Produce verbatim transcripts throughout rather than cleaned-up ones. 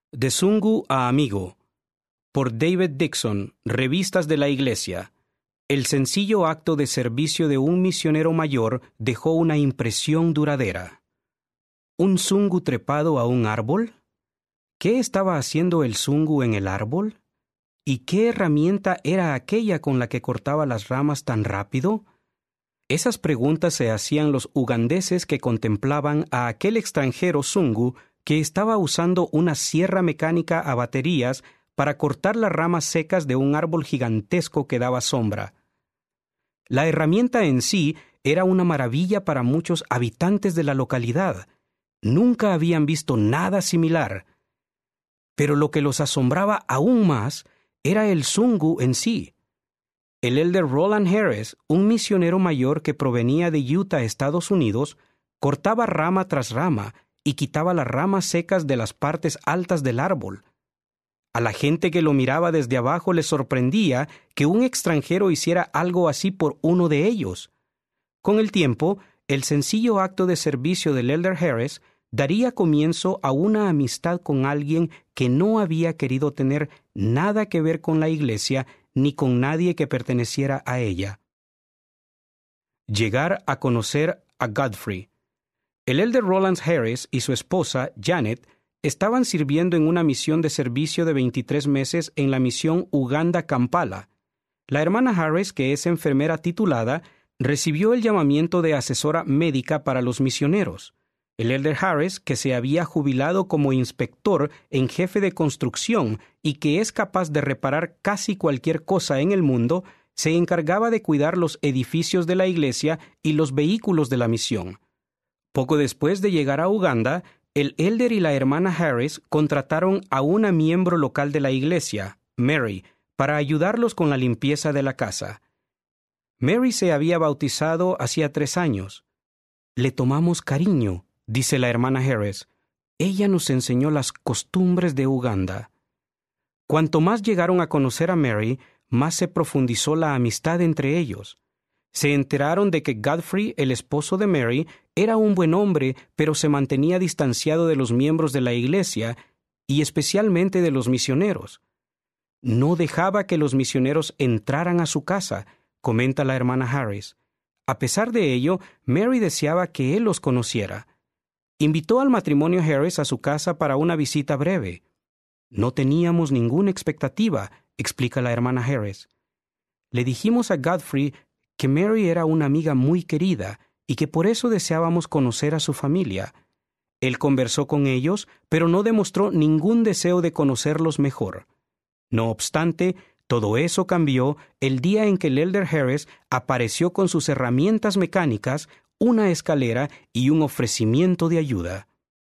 De Sungu a Amigo, por David Dixon, Revistas de la Iglesia. El sencillo acto de servicio de un misionero mayor dejó una impresión duradera. ¿Un Sungu trepado a un árbol? ¿Qué estaba haciendo el Sungu en el árbol? ¿Y qué herramienta era aquella con la que cortaba las ramas tan rápido? Esas preguntas se hacían los ugandeses que contemplaban a aquel extranjero Sungu que estaba usando una sierra mecánica a baterías para cortar las ramas secas de un árbol gigantesco que daba sombra. La herramienta en sí era una maravilla para muchos habitantes de la localidad. Nunca habían visto nada similar. Pero lo que los asombraba aún más era el Sungu en sí. El elder Roland Harris, un misionero mayor que provenía de Utah, Estados Unidos, cortaba rama tras rama y quitaba las ramas secas de las partes altas del árbol. A la gente que lo miraba desde abajo le sorprendía que un extranjero hiciera algo así por uno de ellos. Con el tiempo, el sencillo acto de servicio del elder Harris daría comienzo a una amistad con alguien que no había querido tener nada que ver con la iglesia ni con nadie que perteneciera a ella. Llegar a conocer a Godfrey. El elder Roland Harris y su esposa, Janet, estaban sirviendo en una misión de servicio de veintitrés meses en la misión Uganda-Kampala. La hermana Harris, que es enfermera titulada, recibió el llamamiento de asesora médica para los misioneros. El elder Harris, que se había jubilado como inspector en jefe de construcción y que es capaz de reparar casi cualquier cosa en el mundo, se encargaba de cuidar los edificios de la iglesia y los vehículos de la misión. Poco después de llegar a Uganda, el elder y la hermana Harris contrataron a una miembro local de la iglesia, Mary, para ayudarlos con la limpieza de la casa. Mary se había bautizado hacía tres años. Le tomamos cariño, dice la hermana Harris. Ella nos enseñó las costumbres de Uganda. Cuanto más llegaron a conocer a Mary, más se profundizó la amistad entre ellos. Se enteraron de que Godfrey, el esposo de Mary, era un buen hombre, pero se mantenía distanciado de los miembros de la iglesia y especialmente de los misioneros. No dejaba que los misioneros entraran a su casa, comenta la hermana Harris. A pesar de ello, Mary deseaba que él los conociera. Invitó al matrimonio Harris a su casa para una visita breve. No teníamos ninguna expectativa, explica la hermana Harris. Le dijimos a Godfrey que Mary era una amiga muy querida y que por eso deseábamos conocer a su familia. Él conversó con ellos, pero no demostró ningún deseo de conocerlos mejor. No obstante, todo eso cambió el día en que el elder Harris apareció con sus herramientas mecánicas, una escalera y un ofrecimiento de ayuda.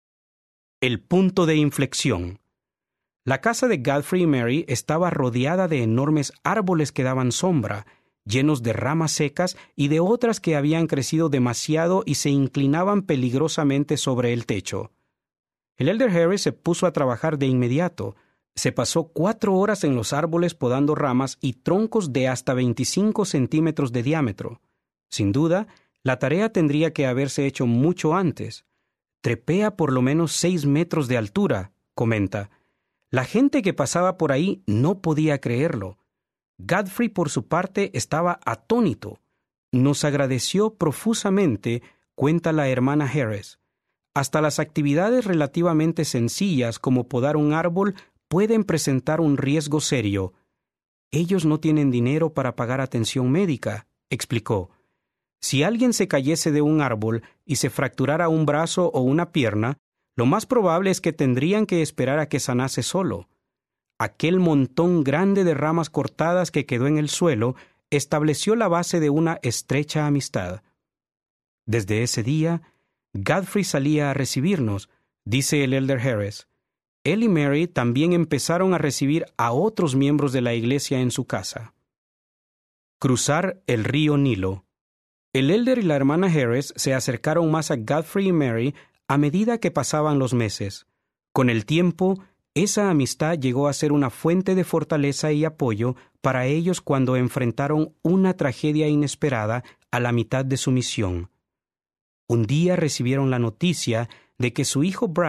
El punto de inflexión. La casa de Godfrey y Mary estaba rodeada de enormes árboles que daban sombra, llenos de ramas secas y de otras que habían crecido demasiado y se inclinaban peligrosamente sobre el techo. El elder Harris se puso a trabajar de inmediato. Se pasó cuatro horas en los árboles podando ramas y troncos de hasta veinticinco centímetros de diámetro. Sin duda, la tarea tendría que haberse hecho mucho antes. Trepé a por lo menos seis metros de altura, comenta. La gente que pasaba por ahí no podía creerlo. Godfrey, por su parte, estaba atónito. Nos agradeció profusamente, cuenta la hermana Harris. Hasta las actividades relativamente sencillas como podar un árbol pueden presentar un riesgo serio. Ellos no tienen dinero para pagar atención médica, explicó. Si alguien se cayese de un árbol y se fracturara un brazo o una pierna, lo más probable es que tendrían que esperar a que sanase solo. Aquel montón grande de ramas cortadas que quedó en el suelo estableció la base de una estrecha amistad. Desde ese día, Godfrey salía a recibirnos, dice el elder Harris. Él y Mary también empezaron a recibir a otros miembros de la iglesia en su casa. Cruzar el río Nilo. El elder y la hermana Harris se acercaron más a Godfrey y Mary a medida que pasaban los meses. Con el tiempo, esa amistad llegó a ser una fuente de fortaleza y apoyo para ellos cuando enfrentaron una tragedia inesperada a la mitad de su misión. Un día recibieron la noticia de que su hijo Brad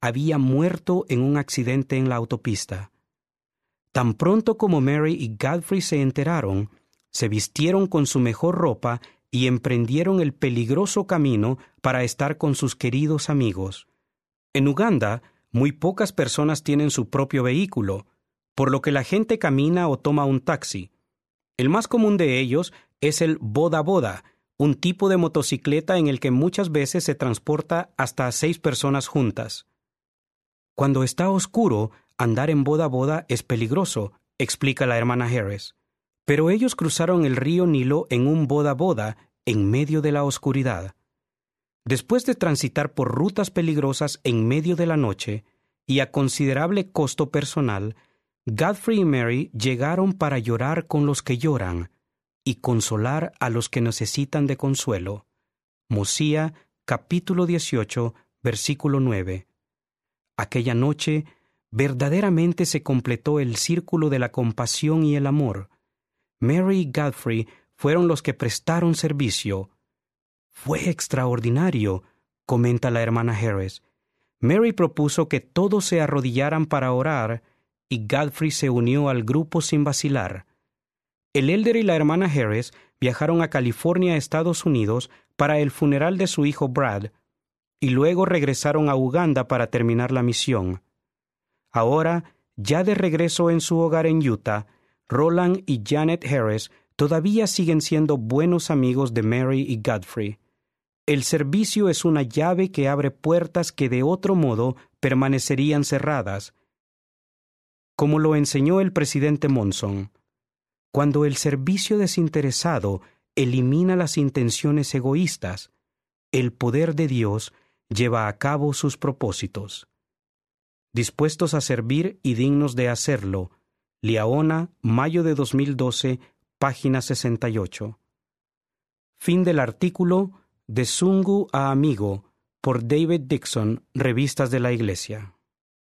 había muerto en un accidente en la autopista. Tan pronto como Mary y Godfrey se enteraron, se vistieron con su mejor ropa y emprendieron el peligroso camino para estar con sus queridos amigos. En Uganda, muy pocas personas tienen su propio vehículo, por lo que la gente camina o toma un taxi. El más común de ellos es el boda boda, un tipo de motocicleta en el que muchas veces se transporta hasta seis personas juntas. Cuando está oscuro, andar en boda boda es peligroso, explica la hermana Harris. Pero ellos cruzaron el río Nilo en un boda boda en medio de la oscuridad. Después de transitar por rutas peligrosas en medio de la noche y a considerable costo personal, Godfrey y Mary llegaron para llorar con los que lloran y consolar a los que necesitan de consuelo. Mosía, capítulo dieciocho, versículo nueve. Aquella noche, verdaderamente se completó el círculo de la compasión y el amor. Mary y Godfrey fueron los que prestaron servicio. Fue extraordinario, comenta la hermana Harris. Mary propuso que todos se arrodillaran para orar y Godfrey se unió al grupo sin vacilar. El elder y la hermana Harris viajaron a California, Estados Unidos, para el funeral de su hijo Brad, y luego regresaron a Uganda para terminar la misión. Ahora, ya de regreso en su hogar en Utah, Roland y Janet Harris todavía siguen siendo buenos amigos de Mary y Godfrey. El servicio es una llave que abre puertas que de otro modo permanecerían cerradas, como lo enseñó el presidente Monson. Cuando el servicio desinteresado elimina las intenciones egoístas, el poder de Dios lleva a cabo sus propósitos. Dispuestos a servir y dignos de hacerlo. Liaona, mayo de dos mil doce, página sesenta y ocho. Fin del artículo De Sungu a Amigo, por David Dixon, Revistas de la Iglesia.